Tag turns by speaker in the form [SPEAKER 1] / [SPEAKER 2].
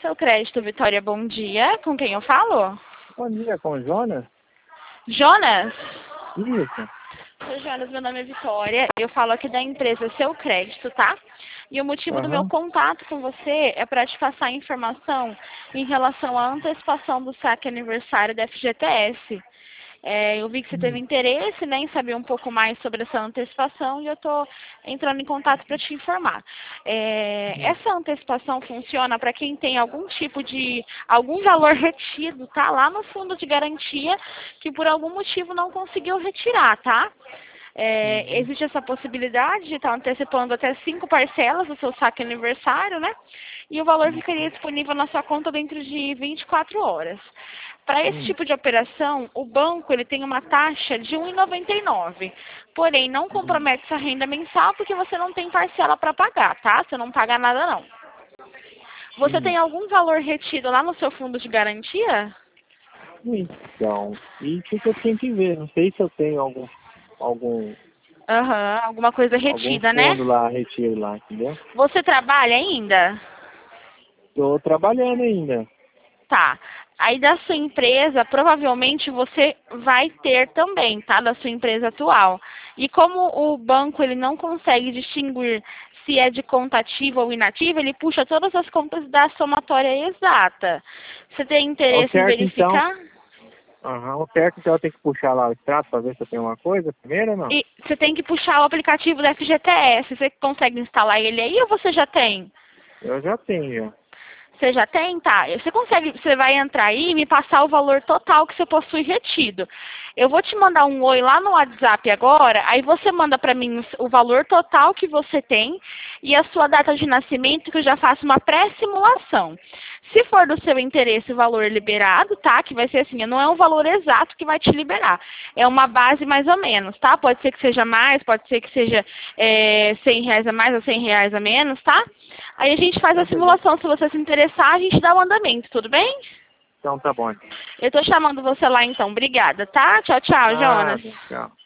[SPEAKER 1] Seu Crédito Vitória, bom dia. Com quem eu falo?
[SPEAKER 2] Bom dia, com o Jonas?
[SPEAKER 1] Jonas?
[SPEAKER 2] Isso.
[SPEAKER 1] Seu Jonas, meu nome é Vitória. Eu falo aqui da empresa Seu Crédito, tá? E o motivo do meu
[SPEAKER 2] Aham.
[SPEAKER 1] contato com você é para te passar informação em relação à antecipação do saque aniversário da FGTS. Eu vi que você teve interesse, né, em saber um pouco mais sobre essa antecipação e eu estou entrando em contato para te informar. Essa antecipação funciona para quem tem algum valor retido, tá? Lá no fundo de garantia que por algum motivo não conseguiu retirar, tá? Existe essa possibilidade de estar antecipando até 5 parcelas do seu saque aniversário, né? E o valor ficaria disponível na sua conta dentro de 24 horas. Para esse tipo de operação, o banco ele tem uma taxa de R$ 1,99. Porém, não compromete sua renda mensal porque você não tem parcela para pagar, tá? Você não paga nada, não. Você tem algum valor retido lá no seu fundo de garantia?
[SPEAKER 2] Então, isso que eu tenho que ver. Não sei se eu tenho algum
[SPEAKER 1] Aham, alguma coisa retida, né?
[SPEAKER 2] fundo lá, retiro lá, entendeu?
[SPEAKER 1] Você trabalha ainda?
[SPEAKER 2] Estou trabalhando ainda.
[SPEAKER 1] Tá. Aí da sua empresa, provavelmente você vai ter também, tá? Da sua empresa atual. E como o banco ele não consegue distinguir se é de conta ativa ou inativa, ele puxa todas as contas da somatória exata. Você tem
[SPEAKER 2] Ao
[SPEAKER 1] interesse em
[SPEAKER 2] certo, então,
[SPEAKER 1] verificar?
[SPEAKER 2] ao certo, então eu tenho que puxar lá o extrato para ver se eu tenho alguma coisa primeiro ou não?
[SPEAKER 1] E você tem que puxar o aplicativo da FGTS. Você consegue instalar ele aí ou você já tem?
[SPEAKER 2] Eu já tenho, já.
[SPEAKER 1] Você já tem? Tá. Você vai entrar aí e me passar o valor total que você possui retido. Eu vou te mandar um oi lá no WhatsApp agora, aí você manda para mim o valor total que você tem e a sua data de nascimento, que eu já faço uma pré-simulação. Se for do seu interesse o valor liberado, tá? Que vai ser assim, não é um valor exato que vai te liberar. É uma base mais ou menos, tá? Pode ser que seja mais, pode ser que seja R$ 100 a mais ou R$ 100 a menos, tá? Aí a gente faz a
[SPEAKER 2] Então, beleza.
[SPEAKER 1] simulação. Se você se interessar, a gente dá o andamento, tudo bem?
[SPEAKER 2] Então tá bom.
[SPEAKER 1] Eu tô chamando você lá então. Obrigada, tá? Tchau, tchau, Jonas.
[SPEAKER 2] Nada, tchau.